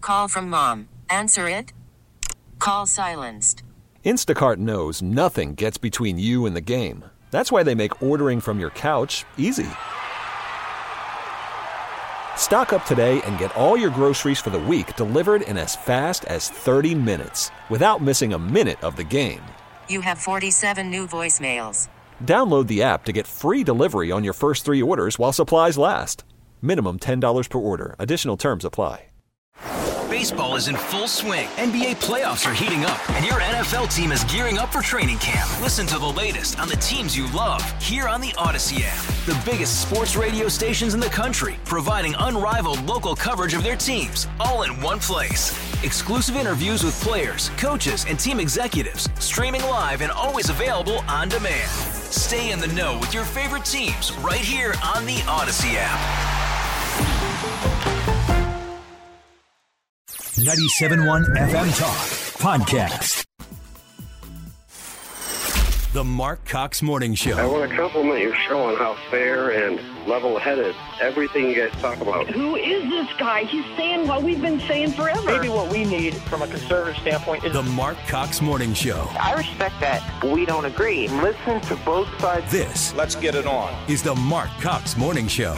Call from mom. Answer it. Call silenced. Instacart knows nothing gets between you and the game. That's why they make ordering from your couch easy. Stock up today and get all your groceries for the week delivered in as fast as 30 minutes without missing a minute of the game. You have 47 new voicemails. Download the app to get free delivery on your first 3 orders while supplies last. Minimum $10 per order. Additional terms apply. Baseball is in full swing. NBA playoffs are heating up, and your NFL team is gearing up for training camp. Listen to the latest on the teams you love here on the Odyssey app. The biggest sports radio stations in the country, providing unrivaled local coverage of their teams, all in one place. Exclusive interviews with players, coaches, and team executives, streaming live and always available on demand. Stay in the know with your favorite teams right here on the Odyssey app. 97.1 FM Talk Podcast. The Mark Cox Morning Show. I want to compliment your show on how fair and level-headed everything you guys talk about. Who is this guy? He's saying what we've been saying forever. Maybe what we need from a conservative standpoint is the Mark Cox Morning Show. I respect that we don't agree. Listen to both sides. This, let's get it on, is the Mark Cox Morning Show.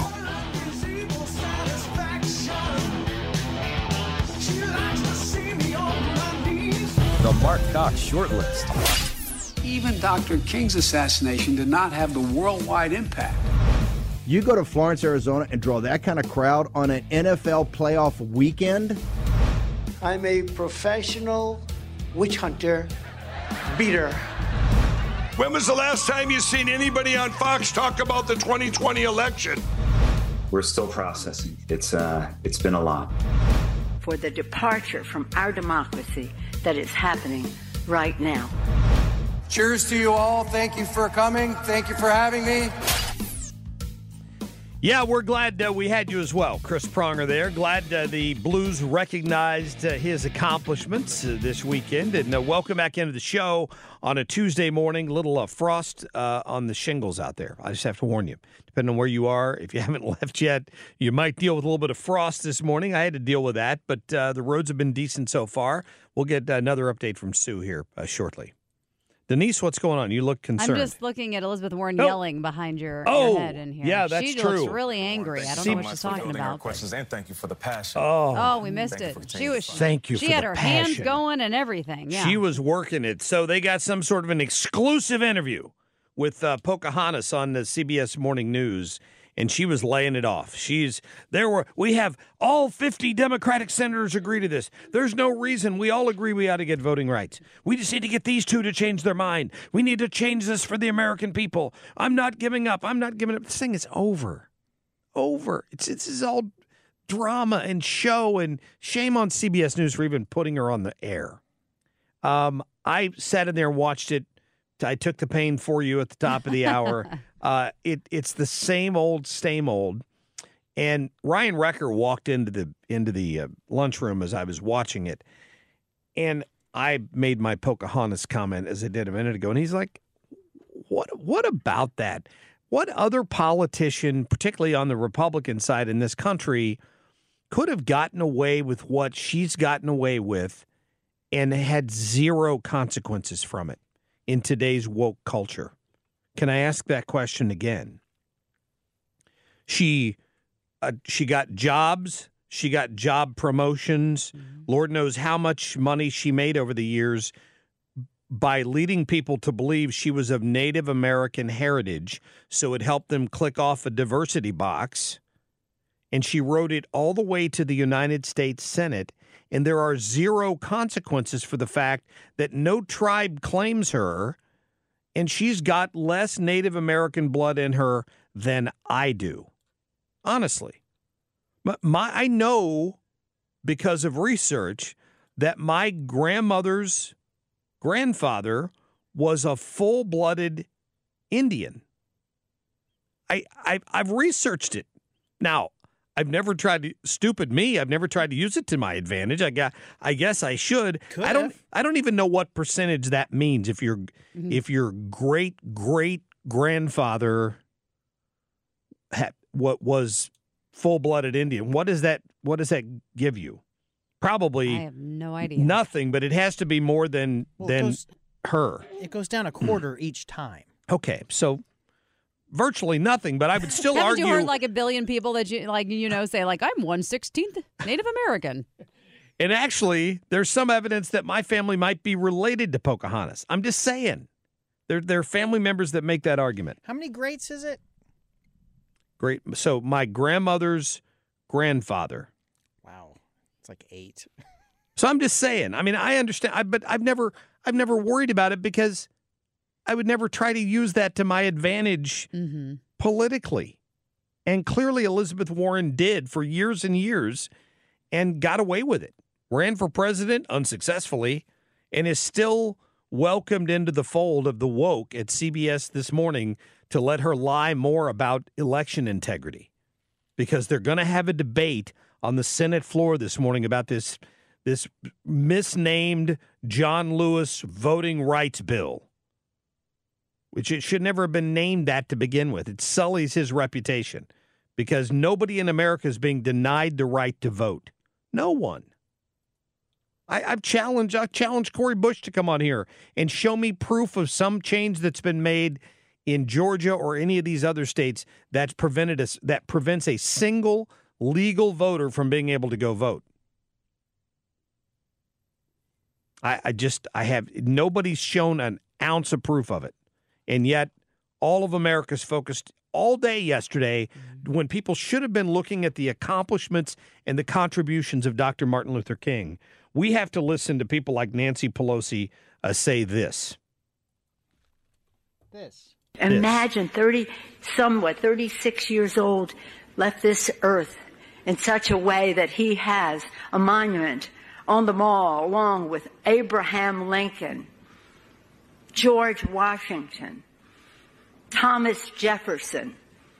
The Mark Cox Shortlist. Even Dr. King's assassination did not have the worldwide impact. You go to Florence, Arizona, and draw that kind of crowd on an NFL playoff weekend? I'm a professional witch hunter, beater. When was the last time you seen anybody on Fox talk about the 2020 election? We're still processing. It's been a lot. For the departure from our democracy that is happening right now. Cheers to you all. Thank you for coming. Thank you for having me. Yeah, we're glad we had you as well. Chris Pronger there. Glad the Blues recognized his accomplishments this weekend. And welcome back into the show on a Tuesday morning. Little frost on the shingles out there. I just have to warn you. Depending on where you are, if you haven't left yet, you might deal with a little bit of frost this morning. I had to deal with that, but the roads have been decent so far. We'll get another update from Sue here shortly. Denise, what's going on? You look concerned. I'm just looking at Elizabeth Warren yelling behind your head in here. Yeah, that's true. She looks really angry. I don't know what she's talking about. Questions and thank you for the passion. Oh, we missed it. Thank you. She had her hands going and everything. Yeah. She was working it. So they got some sort of an exclusive interview with Pocahontas on the CBS Morning News. And she was laying it off. We have all 50 Democratic senators agree to this. There's no reason. We all agree we ought to get voting rights. We just need to get these two to change their mind. We need to change this for the American people. I'm not giving up. This thing is over. This is all drama and show, and shame on CBS News for even putting her on the air. I sat in there and watched it. I took the pain for you at the top of the hour. It's the same old. And Ryan Recker walked into the lunchroom as I was watching it, and I made my Pocahontas comment as I did a minute ago, and he's like, "What about that? What other politician, particularly on the Republican side in this country, could have gotten away with what she's gotten away with, and had zero consequences from it in today's woke culture?" Can I ask that question again? She got jobs. She got job promotions. Mm-hmm. Lord knows how much money she made over the years by leading people to believe she was of Native American heritage, so it helped them click off a diversity box. And she wrote it all the way to the United States Senate, and there are zero consequences for the fact that no tribe claims her, and she's got less Native American blood in her than I do. Honestly. I know because of research that my grandmother's grandfather was a full-blooded Indian. I've researched it. Now, I've never tried to, stupid me, I've never tried to use it to my advantage. I guess I should. I don't even know what percentage that means if your great grandfather what was full-blooded Indian. What does that give you? probably I have no idea. nothing, but it has to be more than her. It goes down a quarter each time. Okay, so virtually nothing, but I would still Haven't argue. you heard like a billion people that say like I'm 1/16th Native American? And actually, there's some evidence that my family might be related to Pocahontas. I'm just saying. There are family members that make that argument. How many greats is it? Great. So my grandmother's grandfather. Wow, it's like 8. So I'm just saying. I mean, I understand, but I've never worried about it because I would never try to use that to my advantage politically. And clearly, Elizabeth Warren did for years and years, and got away with it. Ran for president unsuccessfully, and is still welcomed into the fold of the woke at CBS this morning to let her lie more about election integrity, because they're going to have a debate on the Senate floor this morning about this misnamed John Lewis voting rights bill, which it should never have been named that to begin with. It sullies his reputation because nobody in America is being denied the right to vote. No one. I've challenged Cori Bush to come on here and show me proof of some change that's been made in Georgia or any of these other states that prevents a single legal voter from being able to go vote. Nobody's shown an ounce of proof of it. And yet all of America's focused all day yesterday when people should have been looking at the accomplishments and the contributions of Dr. Martin Luther King. We have to listen to people like Nancy Pelosi say this. Imagine 36 years old, left this earth in such a way that he has a monument on the mall along with Abraham Lincoln, George Washington, Thomas Jefferson,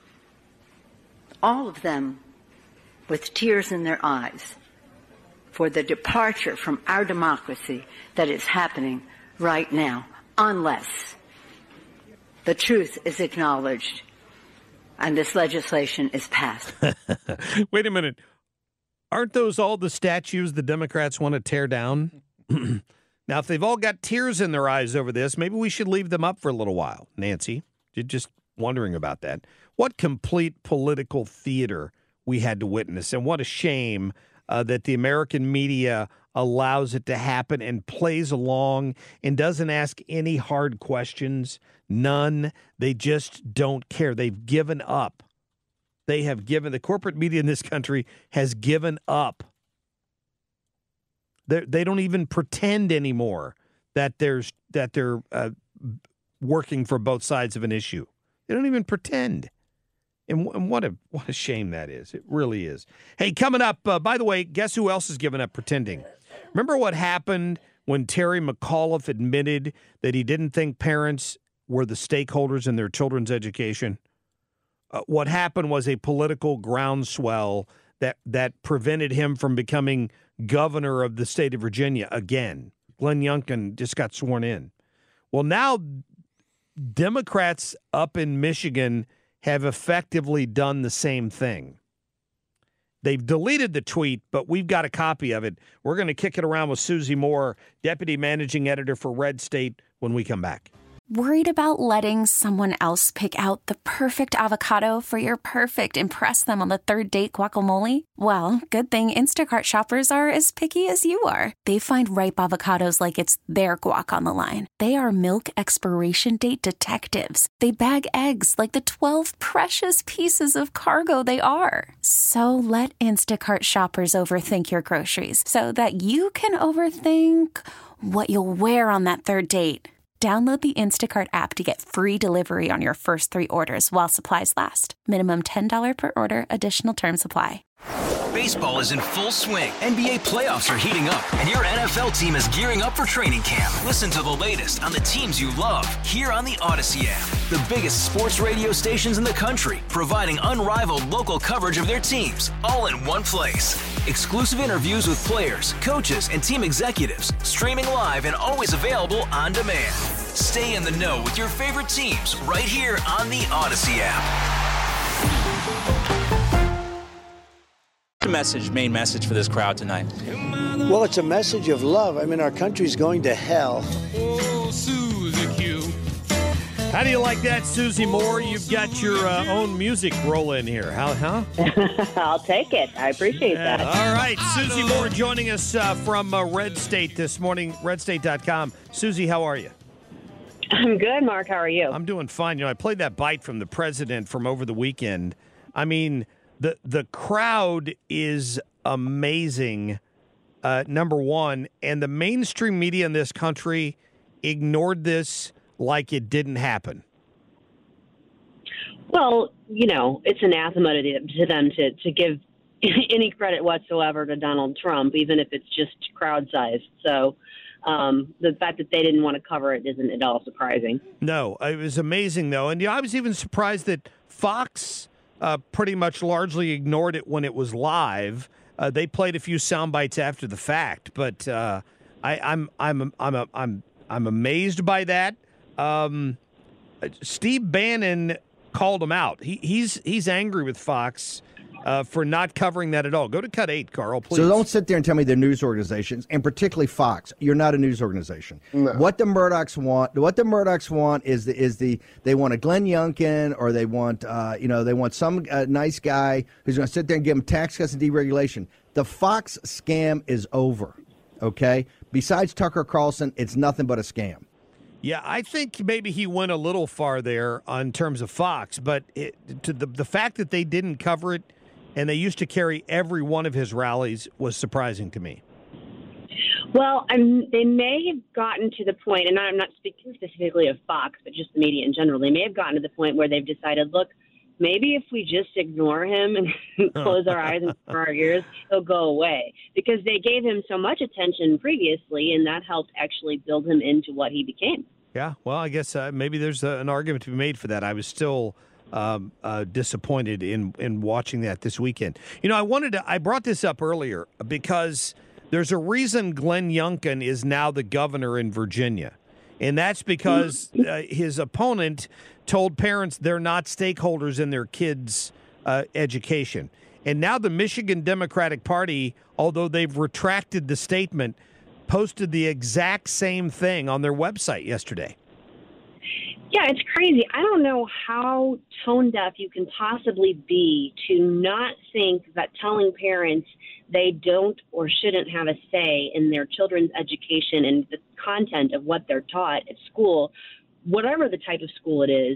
all of them with tears in their eyes for the departure from our democracy that is happening right now, unless the truth is acknowledged and this legislation is passed. Wait a minute. Aren't those all the statues the Democrats want to tear down? Now, if they've all got tears in their eyes over this, maybe we should leave them up for a little while. Nancy, you're just wondering about that. What complete political theater we had to witness, and what a shame that the American media allows it to happen and plays along and doesn't ask any hard questions. None. They just don't care. They've given up. The corporate media in this country has given up. They don't even pretend anymore that they're working for both sides of an issue. They don't even pretend. And what a shame that is. It really is. Hey, coming up, by the way, guess who else is giving up pretending? Remember what happened when Terry McAuliffe admitted that he didn't think parents were the stakeholders in their children's education? What happened was a political groundswell that prevented him from becoming governor of the state of Virginia again. Glenn Youngkin just got sworn in. Well, now Democrats up in Michigan have effectively done the same thing. They've deleted the tweet, but we've got a copy of it. We're going to kick it around with Susie Moore, Deputy Managing Editor for Red State, when we come back. Worried about letting someone else pick out the perfect avocado for your perfect impress them on the third date guacamole? Well, good thing Instacart shoppers are as picky as you are. They find ripe avocados like it's their guac on the line. They are milk expiration date detectives. They bag eggs like the 12 precious pieces of cargo they are. So let Instacart shoppers overthink your groceries so that you can overthink what you'll wear on that third date. Download the Instacart app to get free delivery on your first 3 orders while supplies last. Minimum $10 per order. Additional terms apply. Baseball is in full swing. NBA playoffs are heating up, and your NFL team is gearing up for training camp. Listen to the latest on the teams you love here on the Odyssey app. The biggest sports radio stations in the country, providing unrivaled local coverage of their teams, all in one place. Exclusive interviews with players, coaches, and team executives, streaming live and always available on demand. Stay in the know with your favorite teams right here on the Odyssey app. main message for this crowd tonight? Well, it's a message of love. I mean, our country's going to hell. Oh, Susie Q. How do you like that, Susie Moore? You've got your own music rolling here. Huh? I'll take it. I appreciate that. All right. Susie Moore joining us from Red State this morning, redstate.com. Susie, how are you? I'm good, Mark. How are you? I'm doing fine. You know, I played that bite from the president from over the weekend. I mean, the crowd is amazing, number one, and the mainstream media in this country ignored this like it didn't happen. Well, you know, it's anathema to them to give any credit whatsoever to Donald Trump, even if it's just crowd size. So the fact that they didn't want to cover it isn't at all surprising. No, it was amazing, though. And yeah, I was even surprised that Fox pretty much largely ignored it when it was live. They played a few sound bites after the fact, but I'm amazed by that. Steve Bannon called him out. He's angry with Fox for not covering that at all. Go to Cut 8, Carl, please. So don't sit there and tell me they're news organizations, and particularly Fox. You're not a news organization. No. What the Murdochs want is they want a Glenn Youngkin, or they want some nice guy who's going to sit there and give them tax cuts and deregulation. The Fox scam is over. Okay. Besides Tucker Carlson, it's nothing but a scam. Yeah, I think maybe he went a little far there in terms of Fox, but the fact that they didn't cover it and they used to carry every one of his rallies was surprising to me. Well, they may have gotten to the point, and I'm not speaking specifically of Fox, but just the media in general, they may have gotten to the point where they've decided, look, maybe if we just ignore him and close our eyes and cover our ears, he'll go away. Because they gave him so much attention previously, and that helped actually build him into what he became. Yeah, well, I guess maybe there's an argument to be made for that. I was still disappointed in watching that this weekend. You know, I brought this up earlier because there's a reason Glenn Youngkin is now the governor in Virginia. And that's because his opponent told parents they're not stakeholders in their kids' education. And now the Michigan Democratic Party, although they've retracted the statement, posted the exact same thing on their website yesterday. Yeah, it's crazy. I don't know how tone deaf you can possibly be to not think that telling parents they don't or shouldn't have a say in their children's education and the content of what they're taught at school, whatever the type of school it is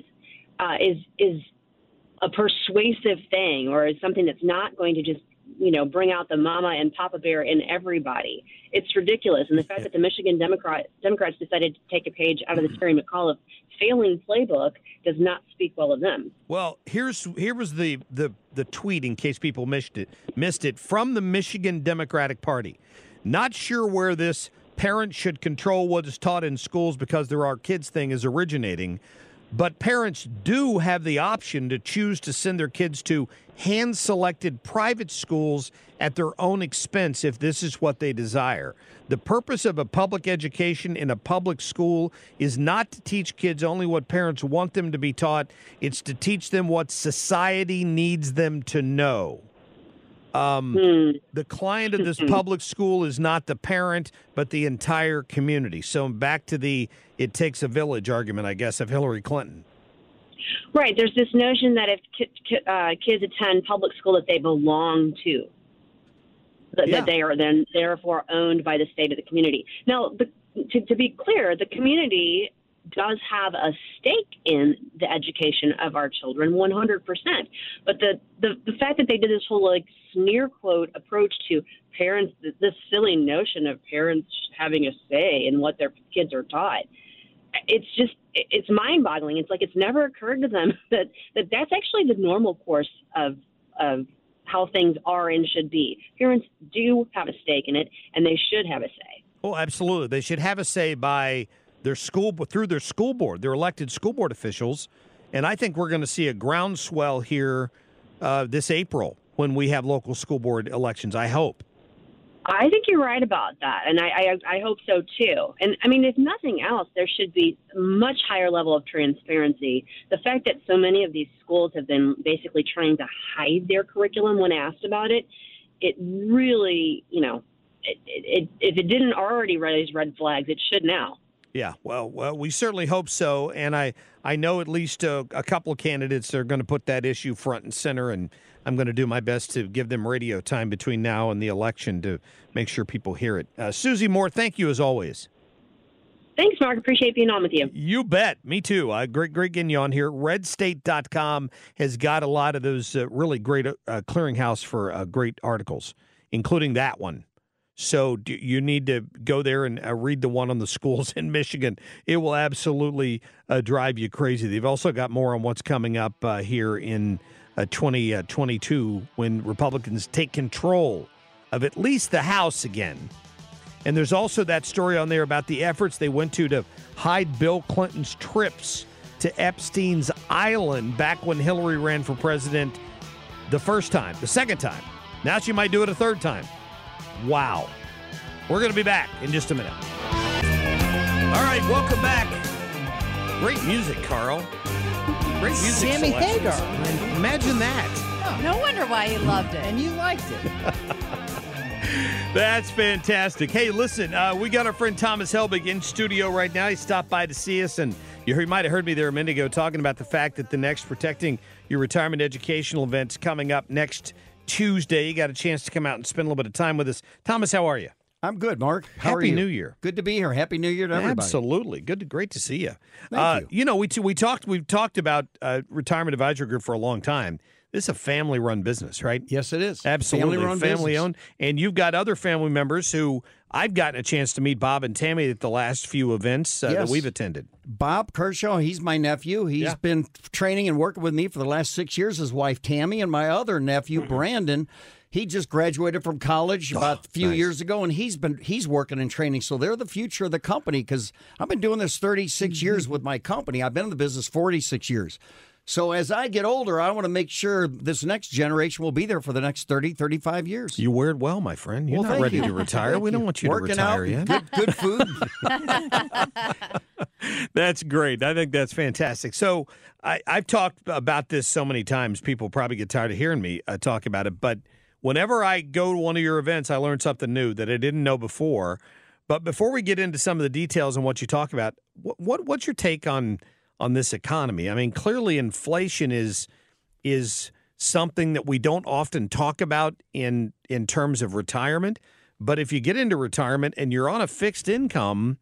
a persuasive thing, or is something that's not going to just, you know, bring out the mama and papa bear in everybody. It's ridiculous. And the fact that the Michigan Democrats decided to take a page out of the Terry McAuliffe failing playbook does not speak well of them. Well, here was the tweet, in case people missed it, from the Michigan Democratic Party. Not sure where this parents should control what is taught in schools because they're our kids thing is originating, but parents do have the option to choose to send their kids to hand-selected private schools at their own expense if this is what they desire. The purpose of a public education in a public school is not to teach kids only what parents want them to be taught. It's to teach them what society needs them to know. The client of this public school is not the parent, but the entire community. So back to the it takes a village argument, I guess, of Hillary Clinton. Right. There's this notion that if kids attend public school that they belong to, that they are then therefore owned by the state of the community. Now, to be clear, the community does have a stake in the education of our children, 100%. But the fact that they did this whole sneer quote approach to parents, this silly notion of parents having a say in what their kids are taught, it's mind-boggling. It's like it's never occurred to them that that's actually the normal course of how things are and should be. Parents do have a stake in it, and they should have a say. Oh, absolutely. They should have a say by their school, through their school board, their elected school board officials. And I think we're going to see a groundswell here this April when we have local school board elections, I hope. I think you're right about that, and I hope so, too. And, I mean, if nothing else, there should be a much higher level of transparency. The fact that so many of these schools have been basically trying to hide their curriculum when asked about it it really, if it didn't already raise red flags, it should now. Yeah, well, we certainly hope so, and I know at least a couple of candidates are going to put that issue front and center, and I'm going to do my best to give them radio time between now and the election to make sure people hear it. Susie Moore, thank you as always. Thanks, Mark. Appreciate being on with you. You bet. Me too. Great getting you on here. RedState.com has got a lot of those really great clearinghouse for great articles, including that one. So you need to go there and read the one on the schools in Michigan. It will absolutely drive you crazy. They've also got more on what's coming up here in 2022 when Republicans take control of at least the House again. And there's also that story on there about the efforts they went to hide Bill Clinton's trips to Epstein's Island back when Hillary ran for president the first time, the second time. Now she might do it a third time. Wow. We're going to be back in just a minute. All right, welcome back. Great music, Carl. Great music Sammy selections. Hagar. Imagine that. No wonder why he loved it. And you liked it. That's fantastic. Hey, listen, we got our friend Thomas Helbig in studio right now. He stopped by to see us, and you might have heard me there a minute ago talking about the fact that the next Protecting Your Retirement Educational event's coming up next Tuesday. You got a chance to come out and spend a little bit of time with us. Thomas, how are you? I'm good, Mark. How are Happy you? New Year. Good to be here. Happy New Year to everybody. Absolutely. Great to see you. Thank you. We've talked about Retirement Advisory Group for a long time. This is a family-run business, right? Yes, it is. Absolutely. Family-run Family-owned. And you've got other family members who I've gotten a chance to meet, Bob and Tammy, at the last few events that we've attended. Bob Kershaw, he's my nephew. He's been training and working with me for the last 6 years. His wife, Tammy, and my other nephew, Brandon. He just graduated from college about a few years ago, and he's working and training. So they're the future of the company because I've been doing this 36 years with my company. I've been in the business 46 years. So as I get older, I want to make sure this next generation will be there for the next 30, 35 years. You wear it well, my friend. You're not ready to retire. We don't want you to retire yet. Good food. That's great. I think that's fantastic. So I've talked about this so many times, people probably get tired of hearing me talk about it. But whenever I go to one of your events, I learn something new that I didn't know before. But before we get into some of the details on what you talk about, what's your take on this economy? I mean, clearly inflation is something that we don't often talk about in terms of retirement. But if you get into retirement and you're on a fixed income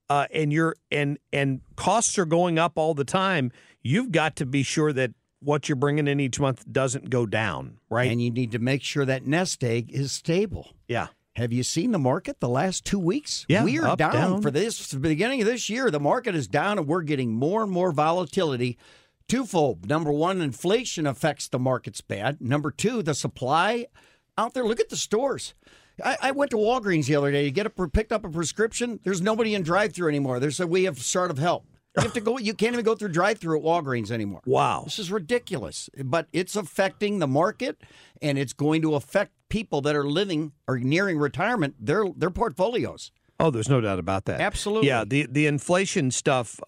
and costs are going up all the time, you've got to be sure that what you're bringing in each month doesn't go down, right? And you need to make sure that nest egg is stable. Yeah. Have you seen the market the last 2 weeks? Yeah, we are down. For the beginning of this year. The market is down, and we're getting more and more volatility. Twofold. Number one, inflation affects the markets bad. Number two, the supply out there. Look at the stores. I went to Walgreens the other day to picked up a prescription. There's nobody in drive-thru anymore. There's a we have start of help. You have to go. You can't even go through drive-thru at Walgreens anymore. Wow, this is ridiculous. But it's affecting the market, and it's going to affect people that are living or nearing retirement. Their portfolios. Oh, there's no doubt about that. Absolutely. Yeah, the inflation stuff,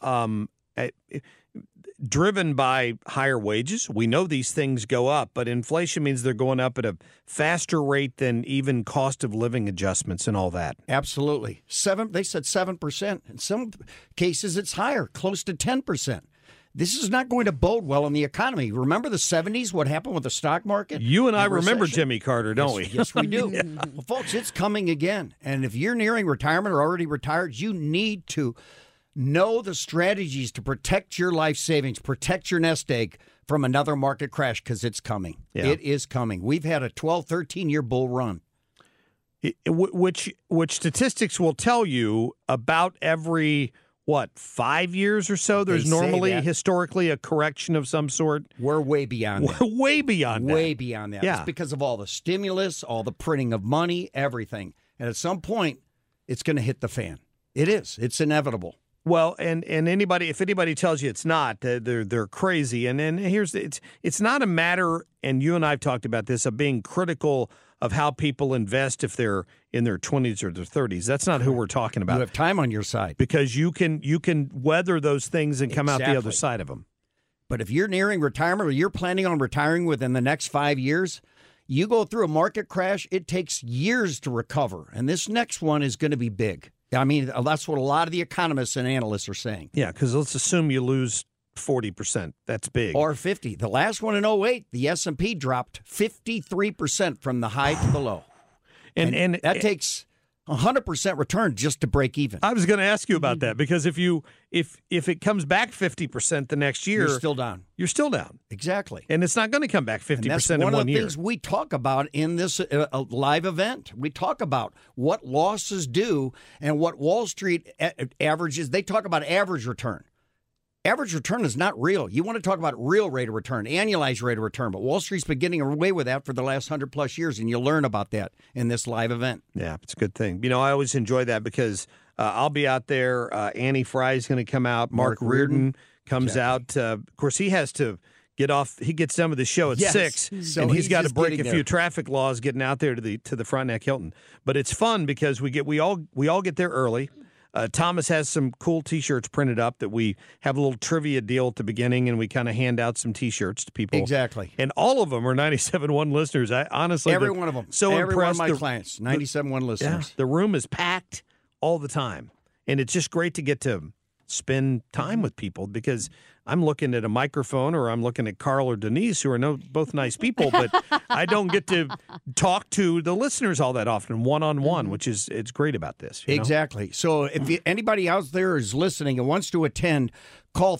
driven by higher wages. We know these things go up, but inflation means they're going up at a faster rate than even cost of living adjustments and all that. Absolutely. They said 7%. In some cases, it's higher, close to 10%. This is not going to bode well in the economy. Remember the 70s, what happened with the stock market? You and I remember Jimmy Carter, don't we? Yes, we do. Well, folks, it's coming again. And if you're nearing retirement or already retired, you need to know the strategies to protect your life savings, protect your nest egg from another market crash because it's coming. Yeah. It is coming. We've had a 12, 13-year bull run. Which statistics will tell you about every 5 years or so, there's normally historically a correction of some sort? We're way beyond that. Way beyond that. Way beyond that. Yeah. It's because of all the stimulus, all the printing of money, everything. And at some point, it's going to hit the fan. It is. It's inevitable. Well, and if anybody tells you it's not, they're crazy. And then it's not a matter, and you and I have talked about this, of being critical of how people invest if they're in their 20s or their 30s. That's not who we're talking about. You have time on your side. Because you can weather those things and come out the other side of them. But if you're nearing retirement or you're planning on retiring within the next 5 years, You go through a market crash, it takes years to recover. And this next one is going to be big. I mean, that's what a lot of the economists and analysts are saying. Yeah, because let's assume you lose 40%. That's big. Or 50. The last one in 2008, the S&P dropped 53% from the high to the low. And that takes 100% return just to break even. I was going to ask you about that, because if it comes back 50% the next year, you're still down. You're still down. Exactly. And it's not going to come back 50% in 1 year. That's one of the things we talk about in this live event. We talk about what losses do and what Wall Street averages. They talk about average return. Average return is not real. You want to talk about real rate of return, annualized rate of return. But Wall Street's been getting away with that for the last 100-plus years, and you'll learn about that in this live event. Yeah, it's a good thing. I always enjoy that because I'll be out there. Annie Fry's going to come out. Mark Reardon comes out. Of course, he has to get off. He gets done with the show at 6, so and he's got to break a there. few traffic laws getting out there to the Frontenac Hilton. But it's fun because we all get there early. Thomas has some cool T-shirts printed up that we have a little trivia deal at the beginning, and we kind of hand out some T-shirts to people. Exactly. And all of them are 97.1 listeners. I honestly, every one of them. So every impressed. One of my clients, 97.1 listeners. Yeah, the room is packed all the time, and it's just great to get to spend time with people because I'm looking at a microphone or I'm looking at Carl or Denise, who are both nice people, but I don't get to talk to the listeners all that often one-on-one, which is it's great about this. Exactly. So if anybody out there is listening and wants to attend, call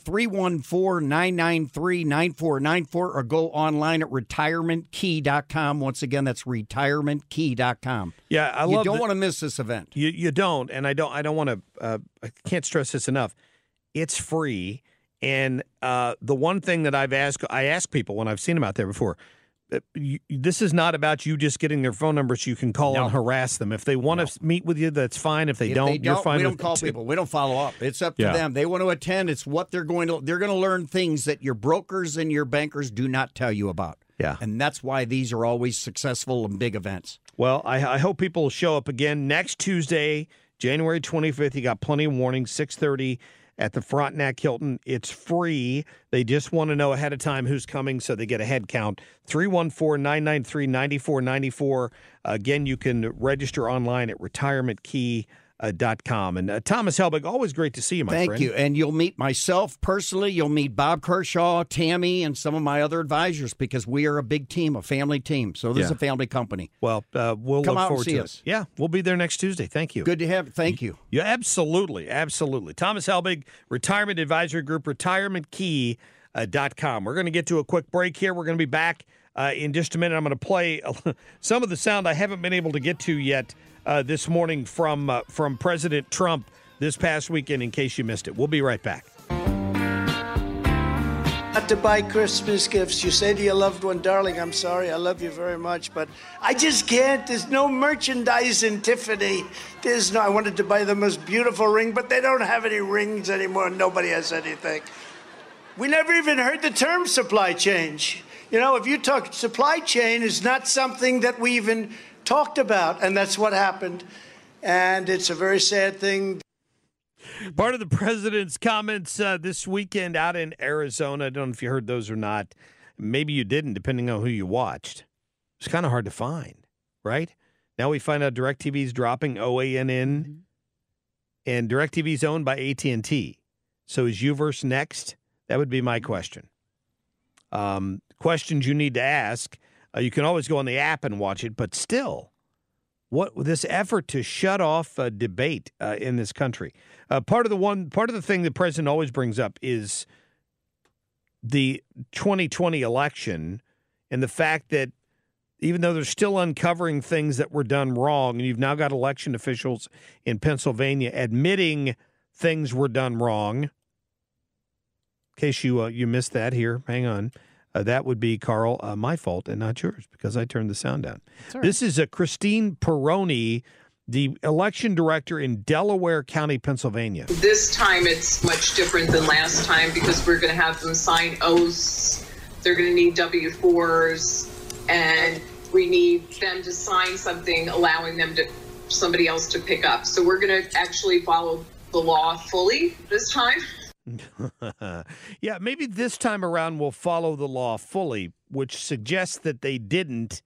314-993-9494 or go online at retirementkey.com. Once again, that's retirementkey.com. Yeah, you don't want to miss this event. You don't, and I don't want to. I can't stress this enough. It's free, and the one thing that I ask people when I've seen them out there before. This is not about you just getting their phone number so you can call and harass them. If they want to meet with you, that's fine. If they don't, you're fine. We don't call people. We don't follow up. It's up to them. They want to attend. It's what they're going to. They're going to learn things that your brokers and your bankers do not tell you about. Yeah, and that's why these are always successful and big events. Well, I hope people will show up again next Tuesday, January 25th. You got plenty of warning. 6:30. At the Frontenac Hilton. It's free. They just want to know ahead of time who's coming so they get a head count. 314-993-9494. Again, you can register online at retirementkey.com. And Thomas Helbig, always great to see you, my friend. Thank you. And you'll meet myself personally. You'll meet Bob Kershaw, Tammy, and some of my other advisors because we are a big team, a family team. So this is a family company. Well, we'll come look out forward and see to us. it. Yeah, we'll be there next Tuesday. Thank you. Good to have. Thank you. Yeah, absolutely. Absolutely. Thomas Helbig, Retirement Advisory Group, retirementkey.com. We're going to get to a quick break here. We're going to be back in just a minute. I'm going to play some of the sound I haven't been able to get to yet this morning from President Trump this past weekend, in case you missed it. We'll be right back. Not to buy Christmas gifts. You say to your loved one, darling, I'm sorry, I love you very much, but I just can't. There's no merchandise in Tiffany. I wanted to buy the most beautiful ring, but they don't have any rings anymore. Nobody has anything. We never even heard the term supply chain. If you talk supply chain is not something that we even talked about, and that's what happened. And it's a very sad thing. Part of the president's comments this weekend out in Arizona, I don't know if you heard those or not. Maybe you didn't, depending on who you watched. It's kind of hard to find, right? Now we find out DirecTV's dropping OANN, and DirecTV's owned by AT&T. So is UVerse next? That would be my question. Questions you need to ask. You can always go on the app and watch it, but still, what this effort to shut off debate in this country. Part of the thing the president always brings up is the 2020 election and the fact that even though they're still uncovering things that were done wrong, and you've now got election officials in Pennsylvania admitting things were done wrong. In case you missed that here, hang on. That would be, Carl, my fault and not yours because I turned the sound down. Right. This is Christine Perrone, the election director in Delaware County, Pennsylvania. This time it's much different than last time because we're going to have them sign oaths. They're going to need W-4s, and we need them to sign something allowing them somebody else to pick up. So we're going to actually follow the law fully this time. Yeah, maybe this time around we'll follow the law fully, which suggests that they didn't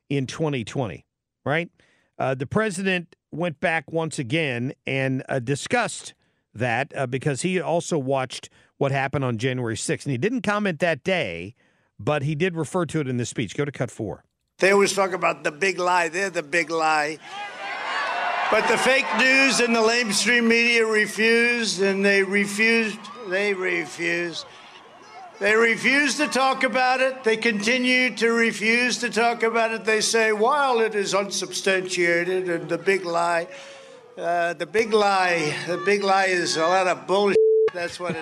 in 2020, right? The president went back once again and discussed that because he also watched what happened on January 6th. And he didn't comment that day, but he did refer to it in the speech. Go to cut 4. They always talk about the big lie. They're the big lie. But the fake news and the lamestream media refused, and they refused to talk about it. They continue to refuse to talk about it. They say, while it is unsubstantiated and the big lie is a lot of bullshit. That's what it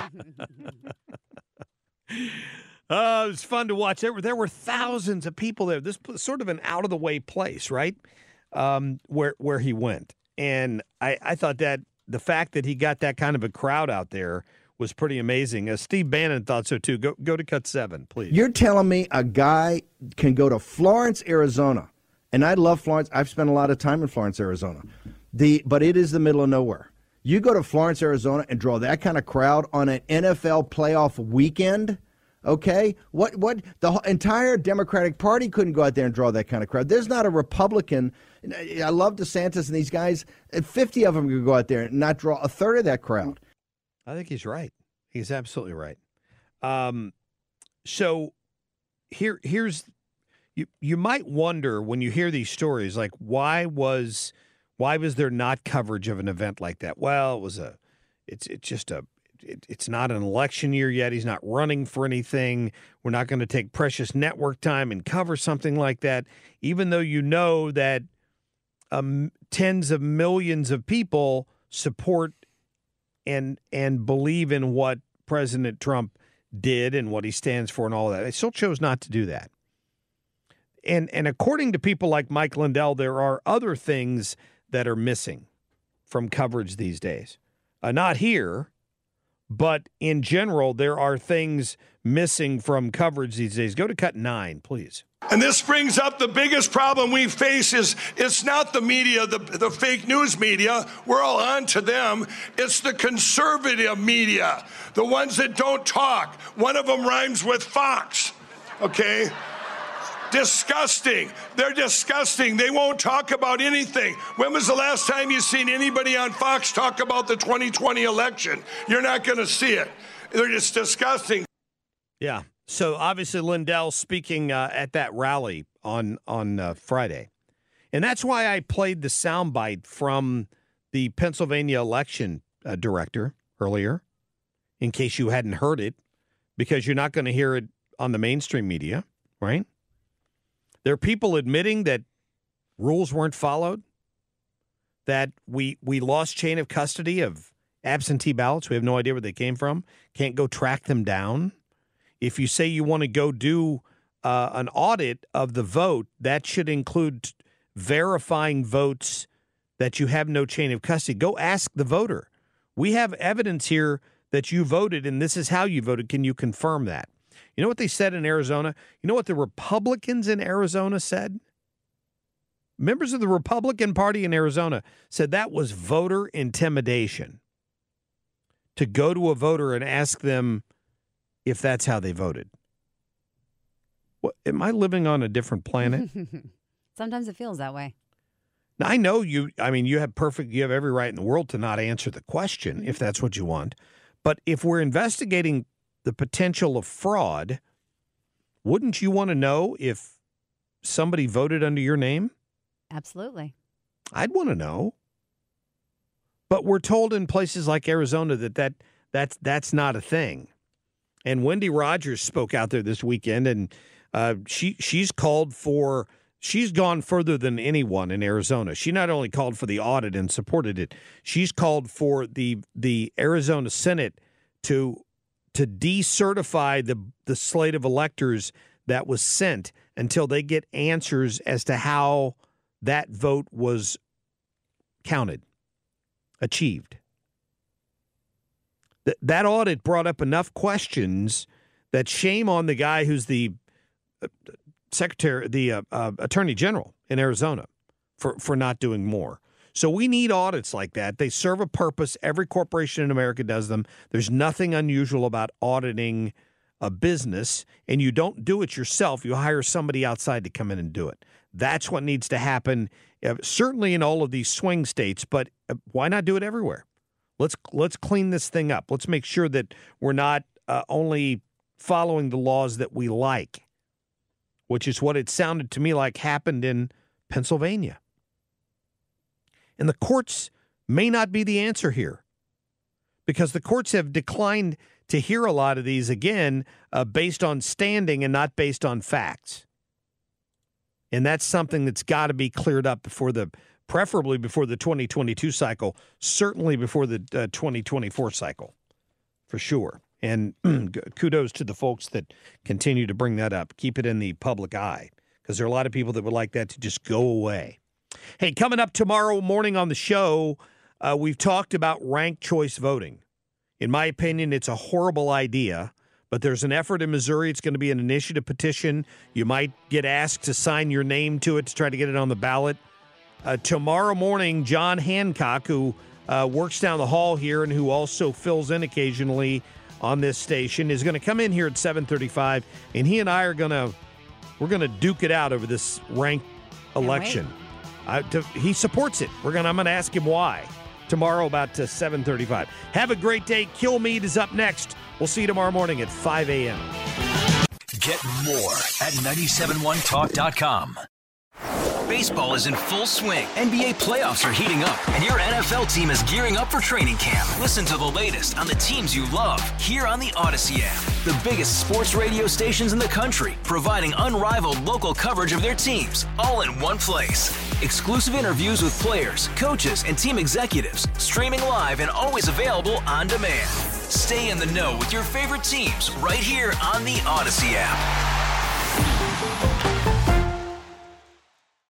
is. It was fun to watch. There were thousands of people there. This was sort of an out-of-the-way place, right, where he went. And I thought that the fact that he got that kind of a crowd out there was pretty amazing. Steve Bannon thought so, too. Go to cut 7, please. You're telling me a guy can go to Florence, Arizona, and I love Florence. I've spent a lot of time in Florence, Arizona, but it is the middle of nowhere. You go to Florence, Arizona, and draw that kind of crowd on an NFL playoff weekend. Okay, what the entire Democratic Party couldn't go out there and draw that kind of crowd. There's not a Republican. I love DeSantis and these guys. 50 of them could go out there and not draw a third of that crowd. I think he's right. He's absolutely right. So here's you might wonder when you hear these stories, like why was there not coverage of an event like that? Well, it's not an election year yet. He's not running for anything. We're not going to take precious network time and cover something like that, even though you know that tens of millions of people support and believe in what President Trump did and what he stands for and all that. They still chose not to do that. And according to people like Mike Lindell, there are other things that are missing from coverage these days. Not here. But in general, there are things missing from coverage these days. Go to cut 9, please. And this brings up the biggest problem we face is it's not the media, the fake news media. We're all on to them. It's the conservative media, the ones that don't talk. One of them rhymes with Fox, okay? Disgusting. They're disgusting. They won't talk about anything. When was the last time you seen anybody on Fox talk about the 2020 election? You're not going to see it. They're just disgusting. Yeah. So obviously Lindell speaking at that rally on Friday. And that's why I played the soundbite from the Pennsylvania election director earlier, in case you hadn't heard it, because you're not going to hear it on the mainstream media, right? There are people admitting that rules weren't followed, that we lost chain of custody of absentee ballots. We have no idea where they came from. Can't go track them down. If you say you want to go do an audit of the vote, that should include verifying votes that you have no chain of custody. Go ask the voter. We have evidence here that you voted, and this is how you voted. Can you confirm that? You know what they said in Arizona? You know what the Republicans in Arizona said? Members of the Republican Party in Arizona said that was voter intimidation. To go to a voter and ask them if that's how they voted. What, am I living on a different planet? Sometimes it feels that way. Now, I know you have every right in the world to not answer the question if that's what you want. But if we're investigating the potential of fraud, wouldn't you want to know if somebody voted under your name? Absolutely. I'd want to know. But we're told in places like Arizona that's not a thing. And Wendy Rogers spoke out there this weekend, and she's gone further than anyone in Arizona. She not only called for the audit and supported it, she's called for the Arizona Senate to decertify the slate of electors that was sent until they get answers as to how that vote was counted, achieved. That audit brought up enough questions that shame on the guy who's the attorney general in Arizona for not doing more. So we need audits like that. They serve a purpose. Every corporation in America does them. There's nothing unusual about auditing a business and you don't do it yourself, you hire somebody outside to come in and do it. That's what needs to happen, certainly in all of these swing states, but why not do it everywhere? Let's clean this thing up. Let's make sure that we're not only following the laws that we like, which is what it sounded to me like happened in Pennsylvania. And the courts may not be the answer here, because the courts have declined to hear a lot of these, again, based on standing and not based on facts. And that's something that's got to be cleared up preferably before the 2022 cycle, certainly before the 2024 cycle, for sure. And kudos to the folks that continue to bring that up. Keep it in the public eye, because there are a lot of people that would like that to just go away. Hey, coming up tomorrow morning on the show, we've talked about ranked choice voting. In my opinion, it's a horrible idea, but there's an effort in Missouri. It's going to be an initiative petition. You might get asked to sign your name to it to try to get it on the ballot. Tomorrow morning, John Hancock, who works down the hall here and who also fills in occasionally on this station, is going to come in here at 7:35, and he and I are going to duke it out over this ranked election. He supports it. I'm going to ask him why tomorrow about 7:35. Have a great day. Kill Mead is up next. We'll see you tomorrow morning at 5 a.m. Get more at 971talk.com. Baseball is in full swing. NBA playoffs are heating up, and your NFL team is gearing up for training camp. Listen to the latest on the teams you love here on the Odyssey app. The biggest sports radio stations in the country, providing unrivaled local coverage of their teams, all in one place. Exclusive interviews with players, coaches, and team executives, streaming live and always available on demand. Stay in the know with your favorite teams right here on the Odyssey app.